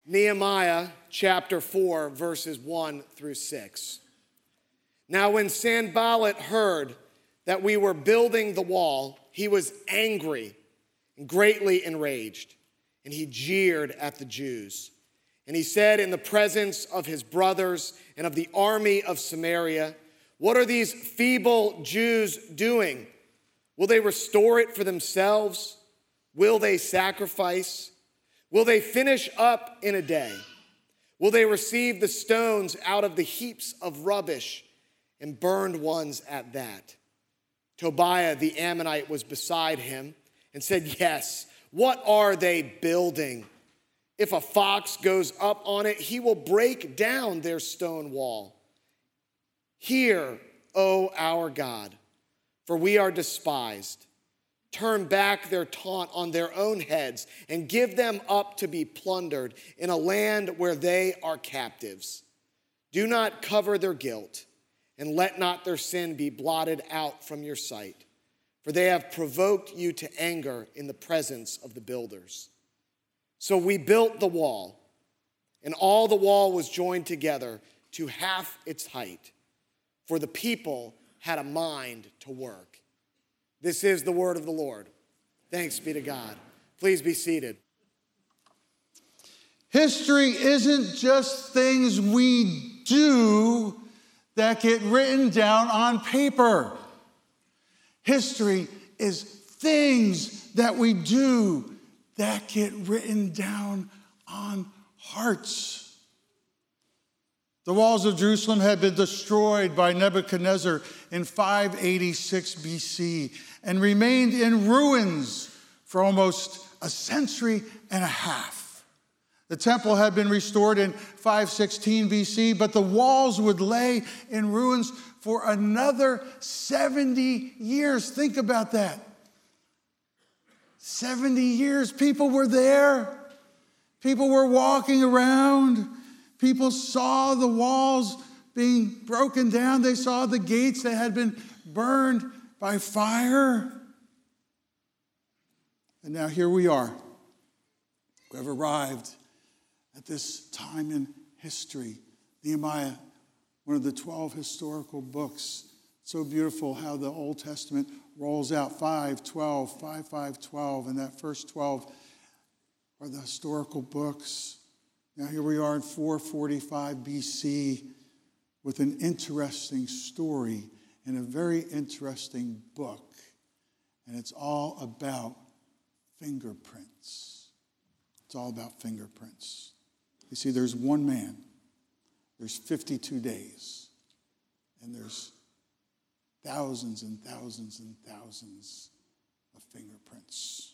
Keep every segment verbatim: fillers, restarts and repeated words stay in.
Nehemiah chapter four, verses one through six. Now when Sanballat heard that we were building the wall, he was angry and greatly enraged, and he jeered at the Jews. And he said in the presence of his brothers and of the army of Samaria, "What are these feeble Jews doing? Will they restore it for themselves? Will they sacrifice? Will they finish up in a day? Will they receive the stones out of the heaps of rubbish, and burned ones at that?" Tobiah the Ammonite was beside him and said, "Yes, what are they building? If a fox goes up on it, he will break down their stone wall. Hear, O our God, for we are despised. Turn back their taunt on their own heads and give them up to be plundered in a land where they are captives. Do not cover their guilt, and let not their sin be blotted out from your sight, for they have provoked you to anger in the presence of the builders." So we built the wall, and all the wall was joined together to half its height, for the people had a mind to work. This is the word of the Lord. Thanks be to God. Please be seated. History isn't just things we do that get written down on paper. History is things that we do that get written down on hearts. The walls of Jerusalem had been destroyed by Nebuchadnezzar in five eighty-six B C and remained in ruins for almost a century and a half. The temple had been restored in five sixteen B C, but the walls would lay in ruins for another seventy years. Think about that. seventy years. People were there. People were walking around. People saw the walls being broken down. They saw the gates that had been burned by fire. And now here we are. We have arrived at this time in history. Nehemiah, one of the twelve historical books. So beautiful how the Old Testament rolls out five, twelve, five, five, twelve, and that first twelve are the historical books. Now here we are in four forty-five B C with an interesting story and a very interesting book. And it's all about fingerprints. It's all about fingerprints. You see, there's one man, there's fifty-two days, and there's thousands and thousands and thousands of fingerprints.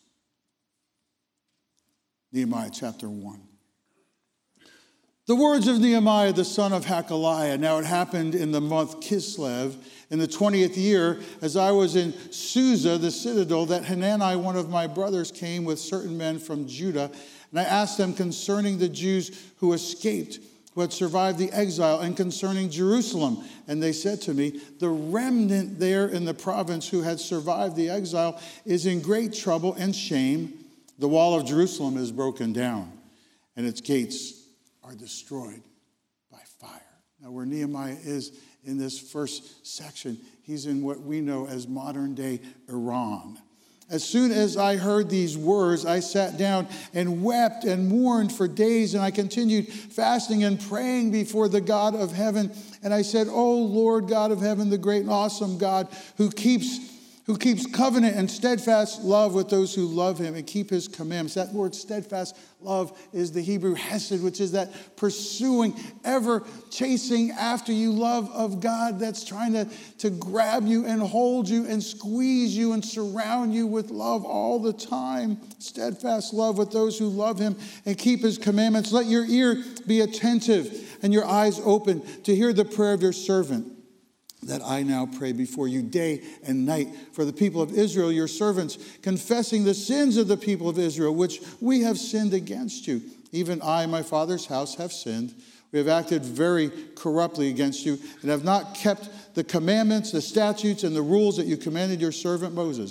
Nehemiah chapter one. The words of Nehemiah, the son of Hakaliah. Now it happened in the month Kislev, in the twentieth year, as I was in Susa, the citadel, that Hanani, one of my brothers, came with certain men from Judah. And I asked them concerning the Jews who escaped, who had survived the exile, and concerning Jerusalem. And they said to me, the remnant there in the province who had survived the exile is in great trouble and shame. The wall of Jerusalem is broken down, and its gates are destroyed by fire. Now, where Nehemiah is in this first section, he's in what we know as modern-day Iran. As soon as I heard these words, I sat down and wept and mourned for days, and I continued fasting and praying before the God of heaven. And I said, "O Lord God of heaven, the great and awesome God who keeps who keeps covenant and steadfast love with those who love him and keep his commandments." That word steadfast love is the Hebrew hesed, which is that pursuing, ever chasing after you love of God that's trying to, to grab you and hold you and squeeze you and surround you with love all the time. Steadfast love with those who love him and keep his commandments. Let your ear be attentive and your eyes open to hear the prayer of your servant, that I now pray before you day and night for the people of Israel, your servants, confessing the sins of the people of Israel, which we have sinned against you. Even I and my father's house have sinned. We have acted very corruptly against you and have not kept the commandments, the statutes, and the rules that you commanded your servant Moses.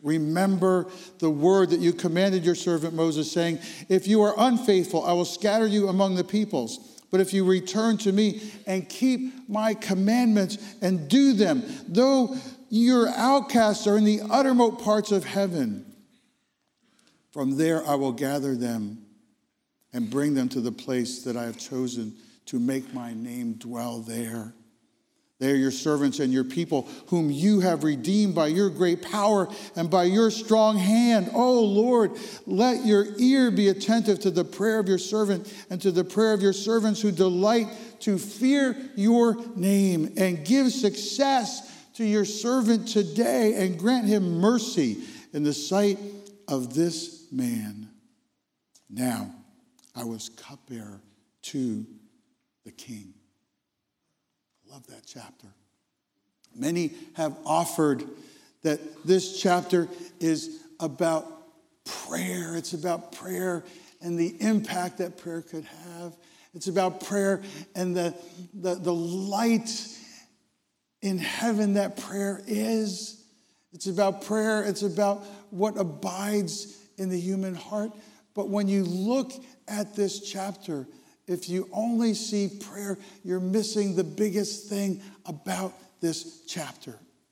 Remember the word that you commanded your servant Moses, saying, if you are unfaithful, I will scatter you among the peoples. But if you return to me and keep my commandments and do them, though your outcasts are in the uttermost parts of heaven, from there I will gather them and bring them to the place that I have chosen to make my name dwell there. They are your servants and your people, whom you have redeemed by your great power and by your strong hand. Oh, Lord, let your ear be attentive to the prayer of your servant and to the prayer of your servants who delight to fear your name, and give success to your servant today, and grant him mercy in the sight of this man. Now I was cupbearer to the king. Love that chapter. Many have offered that this chapter is about prayer. It's about prayer and the impact that prayer could have. It's about prayer and the, the, the light in heaven that prayer is. It's about prayer. It's about what abides in the human heart. But when you look at this chapter, if you only see prayer, you're missing the biggest thing about this chapter.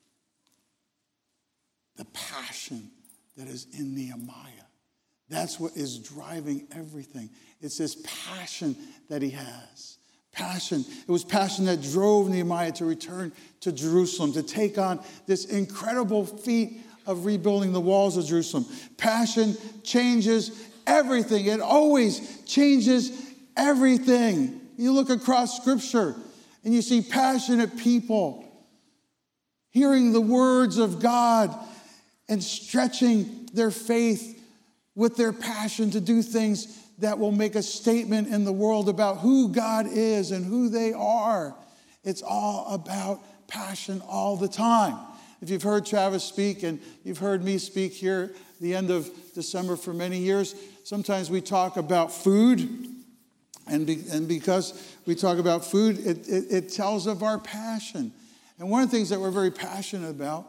The passion that is in Nehemiah. That's what is driving everything. It's this passion that he has. Passion. It was passion that drove Nehemiah to return to Jerusalem, to take on this incredible feat of rebuilding the walls of Jerusalem. Passion changes everything. It always changes everything. You look across Scripture and you see passionate people hearing the words of God and stretching their faith with their passion to do things that will make a statement in the world about who God is and who they are. It's all about passion all the time. If you've heard Travis speak and you've heard me speak here at the end of December for many years, sometimes we talk about food. And, be, and because we talk about food, it, it, it tells of our passion. And one of the things that we're very passionate about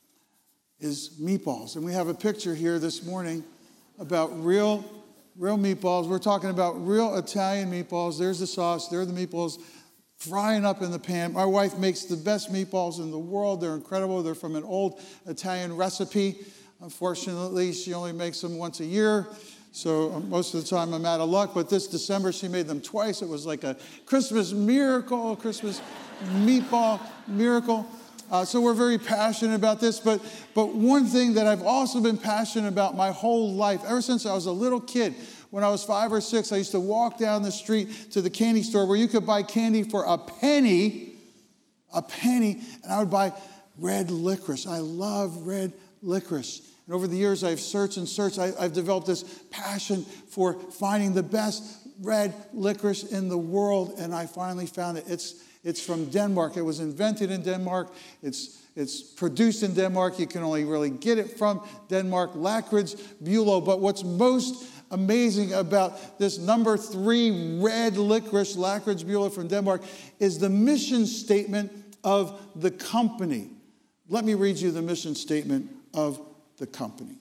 is meatballs. And we have a picture here this morning about real, real meatballs. We're talking about real Italian meatballs. There's the sauce. There are the meatballs frying up in the pan. My wife makes the best meatballs in the world. They're incredible. They're from an old Italian recipe. Unfortunately, she only makes them once a year. So most of the time I'm out of luck, but this December she made them twice. It was like a Christmas miracle, Christmas meatball miracle. Uh, so we're very passionate about this. But, but one thing that I've also been passionate about my whole life, ever since I was a little kid, when I was five or six, I used to walk down the street to the candy store where you could buy candy for a penny, a penny, and I would buy red licorice. I love red licorice. And over the years, I've searched and searched. I, I've developed this passion for finding the best red licorice in the world, and I finally found it. It's, it's from Denmark. It was invented in Denmark. It's, it's produced in Denmark. You can only really get it from Denmark, Lakrid's Bulow. But what's most amazing about this number three red licorice, Lakrid's Bulow from Denmark, is the mission statement of the company. Let me read you the mission statement of the company.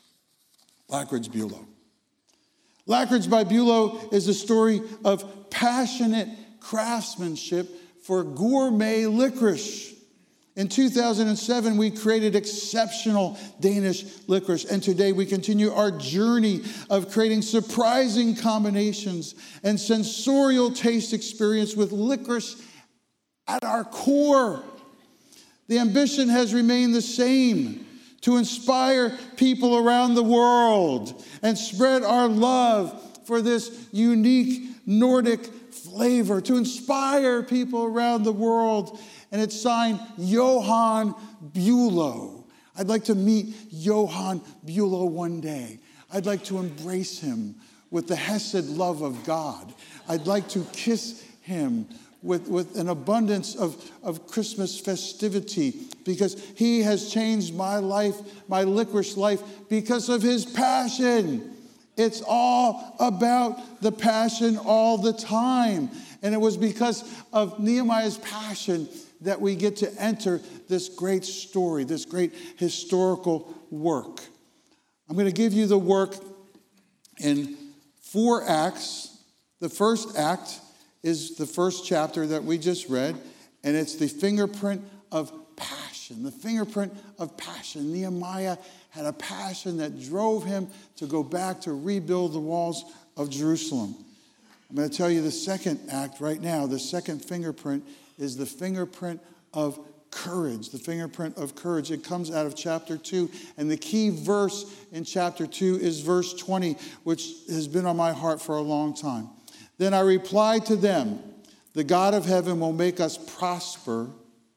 Lakrid's Bulow. Lakrid's by Bulow is a story of passionate craftsmanship for gourmet licorice. In two thousand seven, we created exceptional Danish licorice, and today we continue our journey of creating surprising combinations and sensorial taste experience with licorice at our core. The ambition has remained the same: to inspire people around the world and spread our love for this unique Nordic flavor, to inspire people around the world. And it's signed Johan Bulow. I'd like to meet Johan Bulow one day. I'd like to embrace him with the Hesed love of God. I'd like to kiss him with, with an abundance of, of Christmas festivity, because he has changed my life, my licorice life, because of his passion. It's all about the passion all the time. And it was because of Nehemiah's passion that we get to enter this great story, this great historical work. I'm going to give you the work in four acts. The first act is the first chapter that we just read, and it's the fingerprint of passion. The fingerprint of passion. Nehemiah had a passion that drove him to go back to rebuild the walls of Jerusalem. I'm going to tell you the second act right now. The second fingerprint is the fingerprint of courage. The fingerprint of courage. It comes out of chapter two. And the key verse in chapter two is verse twenty, which has been on my heart for a long time. Then I replied to them, the God of heaven will make us prosper,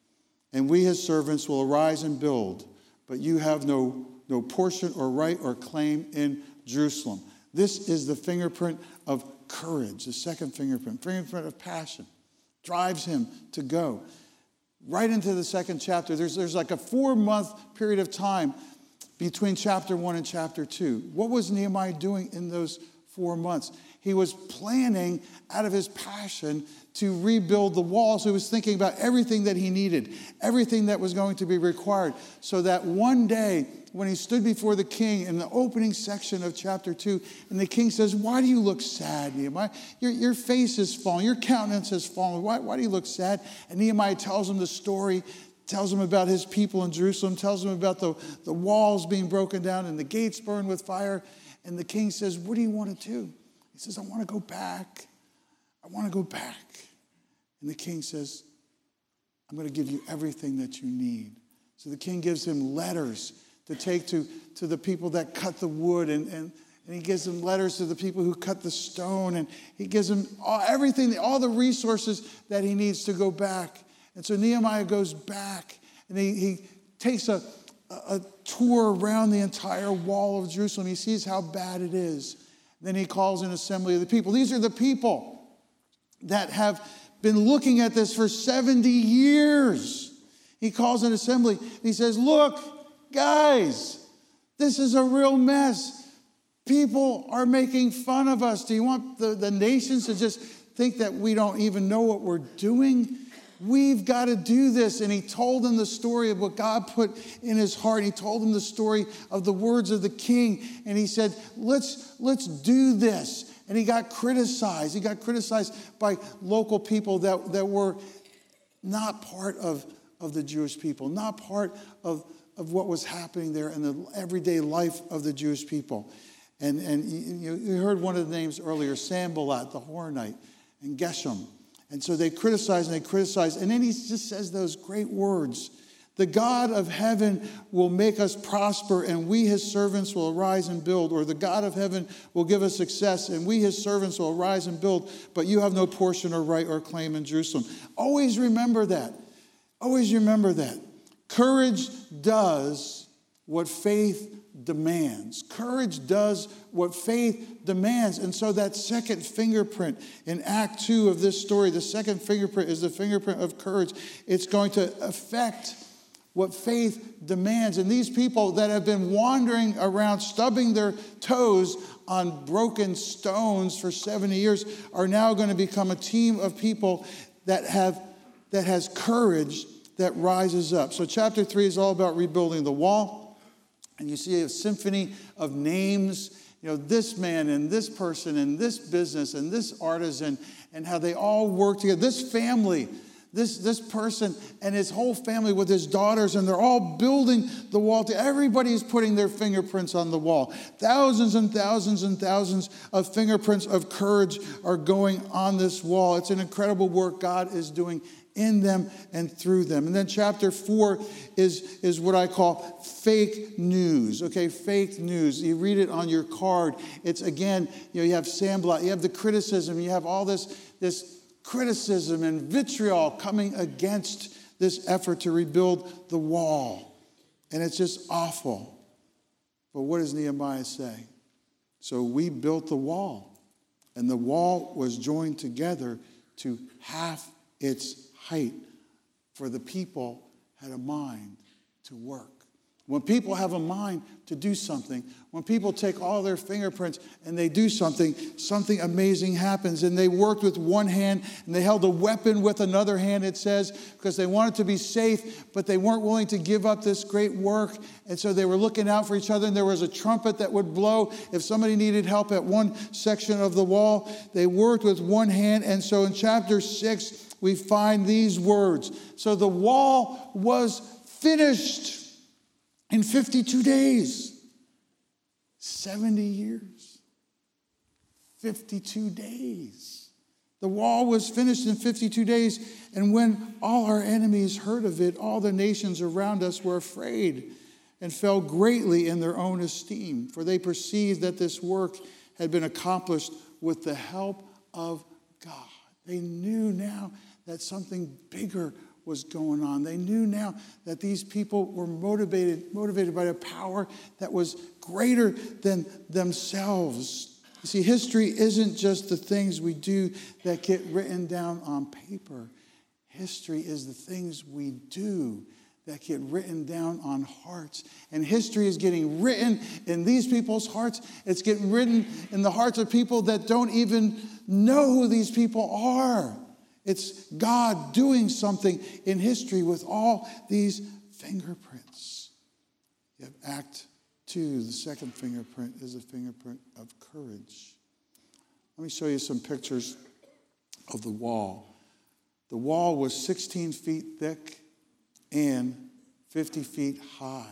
and we his servants will arise and build. But you have no, no portion or right or claim in Jerusalem. This is the fingerprint of courage, the second fingerprint, fingerprint of passion, drives him to go. Right into the second chapter, there's, there's like a four-month period of time between chapter one and chapter two. What was Nehemiah doing in those four months? He was planning out of his passion to rebuild the wall. So he was thinking about everything that he needed, everything that was going to be required, so that one day when he stood before the king in the opening section of chapter two, and the king says, why do you look sad, Nehemiah? Your, your face is fallen, your countenance has fallen. Why, why do you look sad? And Nehemiah tells him the story, tells him about his people in Jerusalem, tells him about the, the walls being broken down and the gates burned with fire. And the king says, what do you want to do? He says, I want to go back. I want to go back. And the king says, I'm going to give you everything that you need. So the king gives him letters to take to, to the people that cut the wood, and, and, and he gives them letters to the people who cut the stone, and he gives him all, everything, all the resources that he needs to go back. And so Nehemiah goes back, and he, he takes a, a, a tour around the entire wall of Jerusalem. He sees how bad it is. Then he calls an assembly of the people. These are the people that have been looking at this for seventy years. He calls an assembly, and he says, look, guys, this is a real mess. People are making fun of us. Do you want the, the nations to just think that we don't even know what we're doing? We've got to do this. And he told them the story of what God put in his heart. He told them the story of the words of the king. And he said, let's, let's do this. And he got criticized. He got criticized by local people that, that were not part of, of the Jewish people, not part of of what was happening there in the everyday life of the Jewish people. And, and you, you heard one of the names earlier, Sanballat, the Horonite, and Geshem. And so they criticize and they criticize. And then he just says those great words. The God of heaven will make us prosper, and we his servants will arise and build. Or the God of heaven will give us success, and we his servants will arise and build. But you have no portion or right or claim in Jerusalem. Always remember that. Always remember that. Courage does what faith demands. Courage does what faith demands. And so that second fingerprint in Act two of this story, the second fingerprint is the fingerprint of courage. It's going to affect what faith demands. And these people that have been wandering around, stubbing their toes on broken stones for seventy years are now going to become a team of people that have that has courage that rises up. So chapter three is all about rebuilding the wall. And you see a symphony of names, you know, this man and this person and this business and this artisan, and how they all work together. This family, this, this person and his whole family with his daughters, and they're all building the wall. Everybody's putting their fingerprints on the wall. Thousands and thousands and thousands of fingerprints of courage are going on this wall. It's an incredible work God is doing in them and through them. And then chapter four is, is what I call fake news. Okay, fake news. You read it on your card. It's again, you know, you have Sanballat, you have the criticism, you have all this, this criticism and vitriol coming against this effort to rebuild the wall. And it's just awful. But what does Nehemiah say? So we built the wall, and the wall was joined together to half its height, for the people had a mind to work. When people have a mind to do something, when people take all their fingerprints and they do something, something amazing happens. And they worked with one hand and they held a weapon with another hand, it says, because they wanted to be safe, but they weren't willing to give up this great work. And so they were looking out for each other, and there was a trumpet that would blow if somebody needed help at one section of the wall. They worked with one hand. And so in chapter six, we find these words. So the wall was finished in fifty-two days, seventy years, fifty-two days. The wall was finished in fifty-two days, and when all our enemies heard of it, all the nations around us were afraid and fell greatly in their own esteem, for they perceived that this work had been accomplished with the help of God. They knew now that something bigger was going on. They knew now that these people were motivated, motivated by a power that was greater than themselves. You see, history isn't just the things we do that get written down on paper. History is the things we do that get written down on hearts. And history is getting written in these people's hearts. It's getting written in the hearts of people that don't even know who these people are. It's God doing something in history with all these fingerprints. You have Act two, the second fingerprint is a fingerprint of courage. Let me show you some pictures of the wall. The wall was sixteen feet thick and fifty feet high.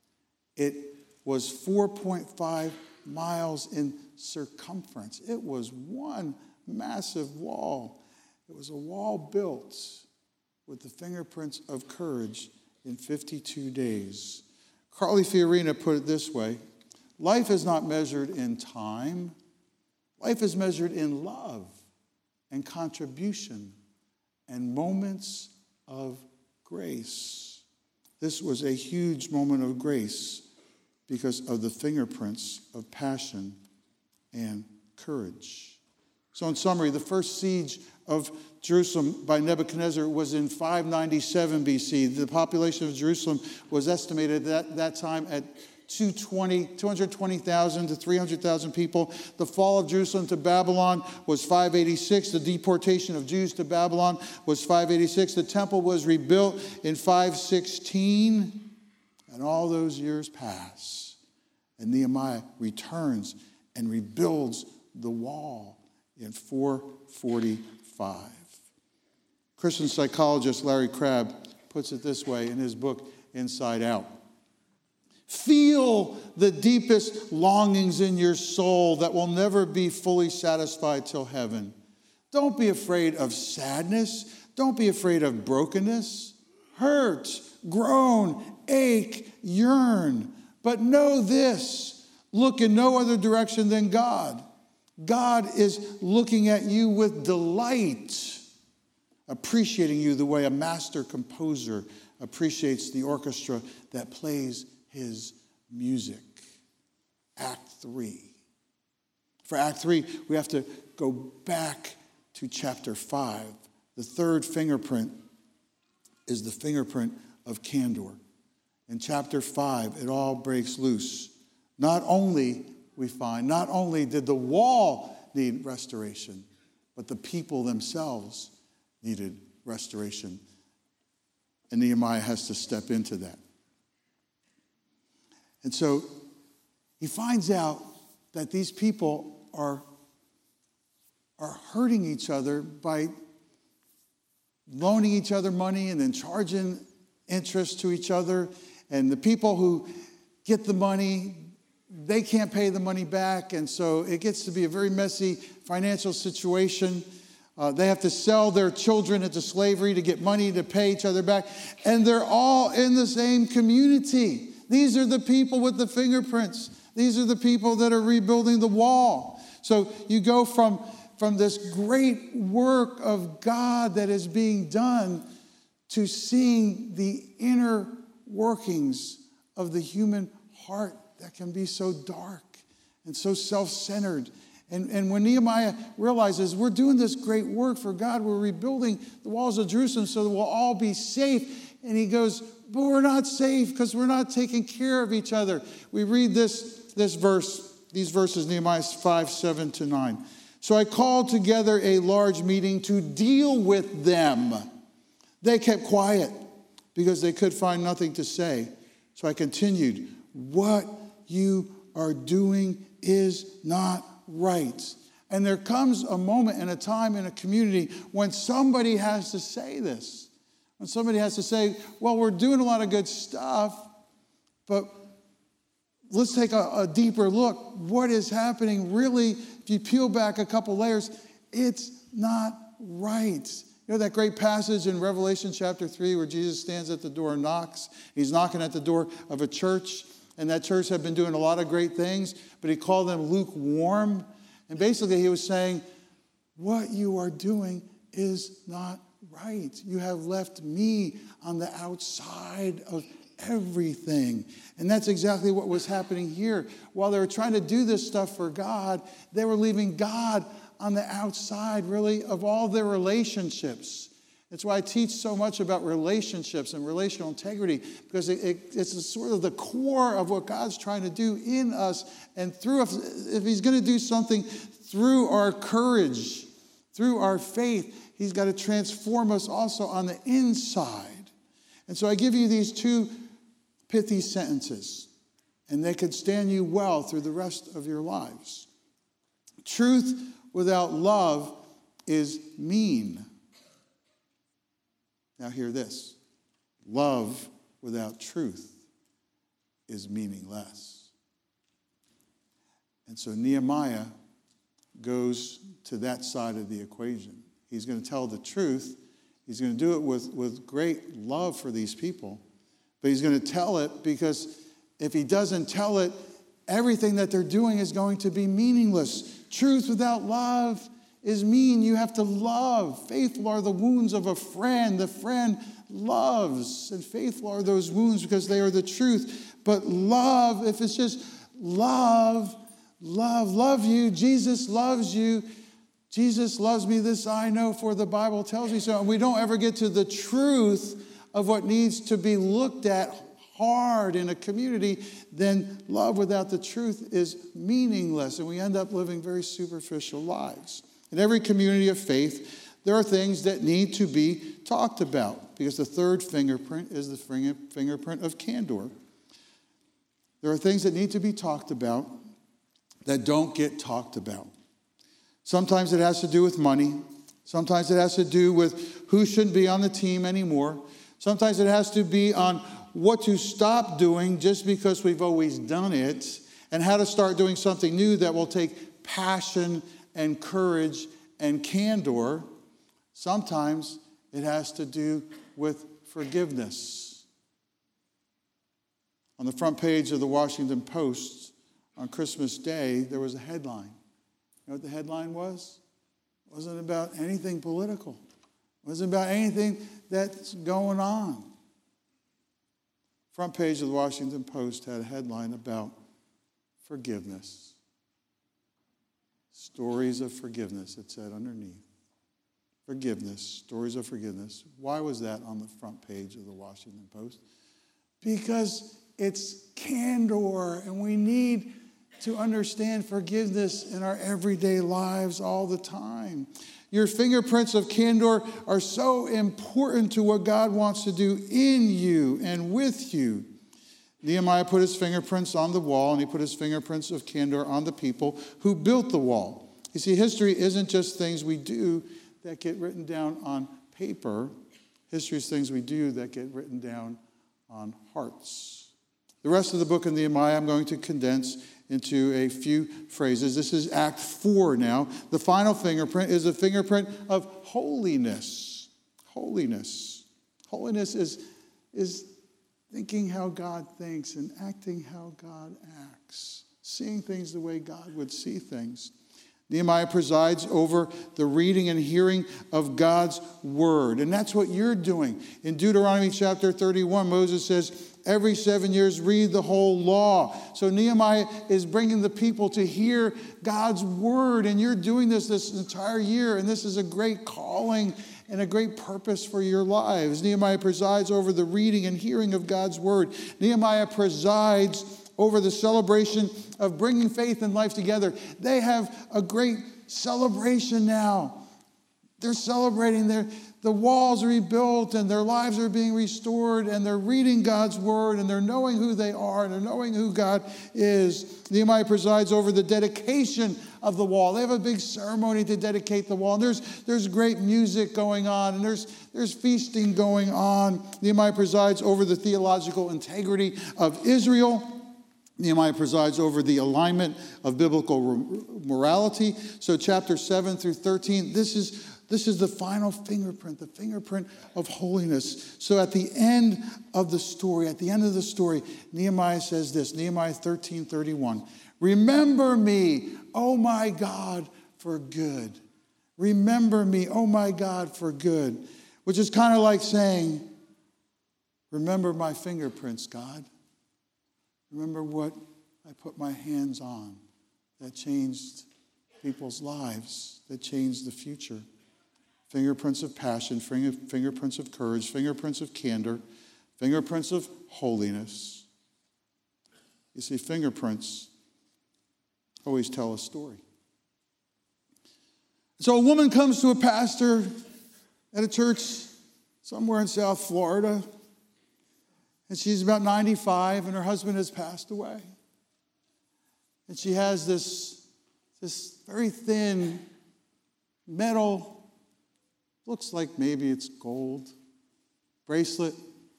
It was four point five miles in circumference. It was one massive wall. It was a wall built with the fingerprints of courage in fifty-two days. Carly Fiorina put it this way: life is not measured in time. Life is measured in love and contribution and moments of grace. This was a huge moment of grace because of the fingerprints of passion and courage. So in summary, the first siege of Jerusalem by Nebuchadnezzar was in five ninety-seven B C. The population of Jerusalem was estimated at that time at two hundred twenty thousand to three hundred thousand people. The fall of Jerusalem to Babylon was five eighty-six. The deportation of Jews to Babylon was five eighty-six. The temple was rebuilt in five sixteen. And all those years pass. And Nehemiah returns and rebuilds the wall in four forty-five. Christian psychologist Larry Crabb puts it this way in his book, Inside Out. Feel the deepest longings in your soul that will never be fully satisfied till heaven. Don't be afraid of sadness. Don't be afraid of brokenness. Hurt, groan, ache, yearn. But know this, look in no other direction than God. God is looking at you with delight, appreciating you the way a master composer appreciates the orchestra that plays his music. Act three. For Act three, we have to go back to chapter five. The third fingerprint is the fingerprint of candor. In chapter five, it all breaks loose. Not only, we find, not only did the wall need restoration, but the people themselves needed restoration. And Nehemiah has to step into that. And so he finds out that these people are, are hurting each other by loaning each other money and then charging interest to each other. And the people who get the money, they can't pay the money back. And so it gets to be a very messy financial situation. Uh, they have to sell their children into slavery to get money to pay each other back. And they're all in the same community. These are the people with the fingerprints. These are the people that are rebuilding the wall. So you go from, from this great work of God that is being done to seeing the inner workings of the human heart that can be so dark and so self-centered. And, and when Nehemiah realizes we're doing this great work for God, we're rebuilding the walls of Jerusalem so that we'll all be safe, And he goes, but we're not safe because we're not taking care of each other. We read this, this verse, these verses, Nehemiah five, seven to nine. So I called together a large meeting to deal with them. They kept quiet because they could find nothing to say. So I continued, what you are doing is not right. And there comes a moment and a time in a community when somebody has to say this. When somebody has to say, well, we're doing a lot of good stuff, but let's take a, a deeper look. What is happening really, if you peel back a couple layers, it's not right. You know that great passage in Revelation chapter three where Jesus stands at the door and knocks? He's knocking at the door of a church, and that church had been doing a lot of great things, but he called them lukewarm. And basically he was saying, what you are doing is not right. You have left me on the outside of everything. And that's exactly what was happening here. While they were trying to do this stuff for God, they were leaving God on the outside, really, of all their relationships. That's why I teach so much about relationships and relational integrity, because it, it, it's sort of the core of what God's trying to do in us and through us. If he's going to do something through our courage, through our faith, he's got to transform us also on the inside. And so I give you these two pithy sentences, and they could stand you well through the rest of your lives. Truth without love is mean. Now hear this. Love without truth is meaningless. And so Nehemiah goes to that side of the equation. He's going to tell the truth. He's going to do it with, with great love for these people. But he's going to tell it because if he doesn't tell it, everything that they're doing is going to be meaningless. Truth without love is mean. You have to love. Faithful are the wounds of a friend. The friend loves. And faithful are those wounds because they are the truth. But love, if it's just love, love, love you. Jesus loves you. Jesus loves me, this I know, for the Bible tells me so. And we don't ever get to the truth of what needs to be looked at hard in a community, then love without the truth is meaningless. And we end up living very superficial lives. In every community of faith, there are things that need to be talked about, because the third fingerprint is the fingerprint of candor. There are things that need to be talked about that don't get talked about. Sometimes it has to do with money. Sometimes it has to do with who shouldn't be on the team anymore. Sometimes it has to be on what to stop doing just because we've always done it, and how to start doing something new that will take passion and courage and candor. Sometimes it has to do with forgiveness. On the front page of the Washington Post on Christmas Day, there was a headline. You know what the headline was? It wasn't about anything political. It wasn't about anything that's going on. Front page of the Washington Post had a headline about forgiveness. Stories of forgiveness, it said underneath. Forgiveness, stories of forgiveness. Why was that on the front page of the Washington Post? Because it's candor, and we need to understand forgiveness in our everyday lives all the time. Your fingerprints of candor are so important to what God wants to do in you and with you. Nehemiah put his fingerprints on the wall, and he put his fingerprints of candor on the people who built the wall. You see, history isn't just things we do that get written down on paper. History is things we do that get written down on hearts. The rest of the book of Nehemiah I'm going to condense into a few phrases. This is Act four now. The final fingerprint is a fingerprint of holiness. Holiness. Holiness is, is thinking how God thinks and acting how God acts. Seeing things the way God would see things. Nehemiah presides over the reading and hearing of God's word. And that's what you're doing. In Deuteronomy chapter thirty-one, Moses says, Every seven years, read the whole law. So Nehemiah is bringing the people to hear God's word, and you're doing this this entire year, and this is a great calling and a great purpose for your lives. Nehemiah presides over the reading and hearing of God's word. Nehemiah presides over the celebration of bringing faith and life together. They have a great celebration now. They're celebrating their the walls are rebuilt and their lives are being restored, and they're reading God's word, and they're knowing who they are, and they're knowing who God is. Nehemiah presides over the dedication of the wall. They have a big ceremony to dedicate the wall. And there's, there's great music going on, and there's, there's feasting going on. Nehemiah presides over the theological integrity of Israel. Nehemiah presides over the alignment of biblical morality. So chapter seven through thirteen, this is This is the final fingerprint, the fingerprint of holiness. So at the end of the story, at the end of the story, Nehemiah says this, Nehemiah thirteen thirty-one, remember me, oh my God, for good. Remember me, oh my God, for good. Which is kind of like saying, remember my fingerprints, God. Remember what I put my hands on that changed people's lives, that changed the future. Fingerprints of passion, fingerprints of courage, fingerprints of candor, fingerprints of holiness. You see, fingerprints always tell a story. So a woman comes to a pastor at a church somewhere in South Florida, and she's about ninety-five, and her husband has passed away. And she has this, this very thin metal, looks like maybe it's gold, bracelet.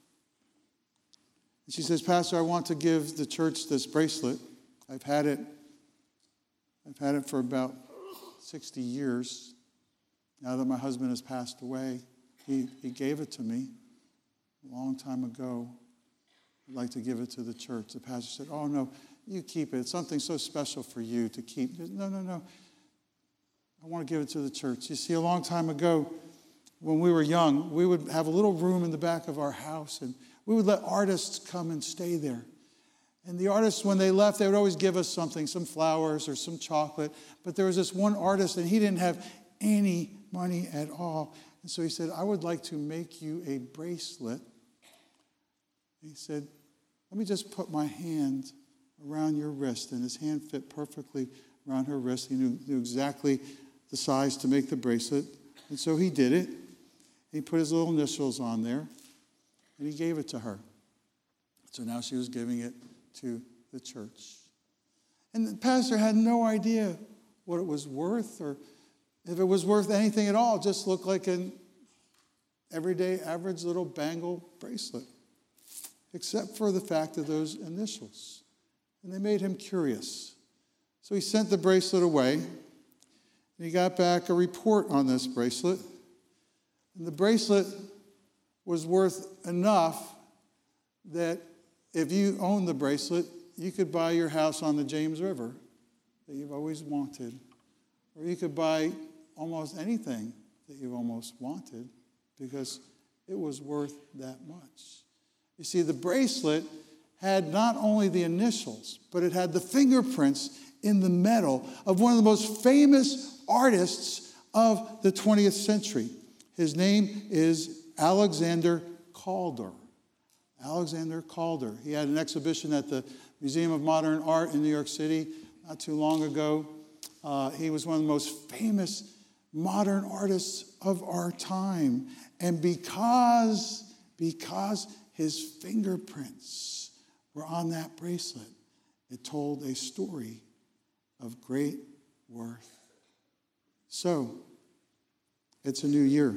And she says, Pastor, I want to give the church this bracelet. I've had it, I've had it for about sixty years. Now that my husband has passed away, he, he gave it to me a long time ago. I'd like to give it to the church. The pastor said, oh, no, you keep it. It's something so special for you to keep. No, no, no. I want to give it to the church. You see, a long time ago, when we were young, we would have a little room in the back of our house, and we would let artists come and stay there. And the artists, when they left, they would always give us something, some flowers or some chocolate. But there was this one artist, and he didn't have any money at all. And so he said, I would like to make you a bracelet. He said, let me just put my hand around your wrist. And his hand fit perfectly around her wrist. He knew, knew exactly the size to make the bracelet. And so he did it. He put his little initials on there, and he gave it to her. So now she was giving it to the church. And the pastor had no idea what it was worth, or if it was worth anything at all. It just looked like an everyday, average little bangle bracelet, except for the fact of those initials. And they made him curious. So he sent the bracelet away, and he got back a report on this bracelet. And the bracelet was worth enough that if you owned the bracelet, you could buy your house on the James River that you've always wanted. Or you could buy almost anything that you've almost wanted because it was worth that much. You see, the bracelet had not only the initials, but it had the fingerprints in the metal of one of the most famous artists of the twentieth century. His name is Alexander Calder. Alexander Calder. He had an exhibition at the Museum of Modern Art in New York City not too long ago. Uh, he was one of the most famous modern artists of our time. And because, because his fingerprints were on that bracelet, it told a story of great worth. So, it's a new year.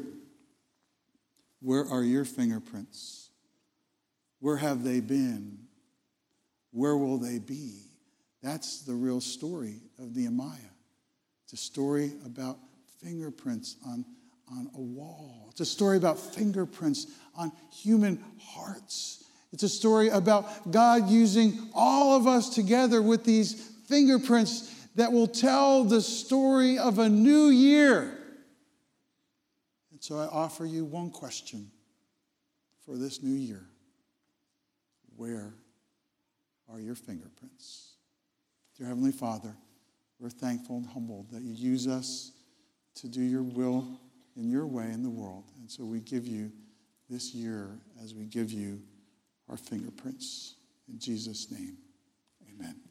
Where are your fingerprints? Where have they been? Where will they be? That's the real story of Nehemiah. It's a story about fingerprints on, on a wall. It's a story about fingerprints on human hearts. It's a story about God using all of us together with these fingerprints that will tell the story of a new year. So I offer you one question for this new year. where are your fingerprints? Dear Heavenly Father, we're thankful and humbled that you use us to do your will in your way in the world. And so we give you this year as we give you our fingerprints. In Jesus' name, amen.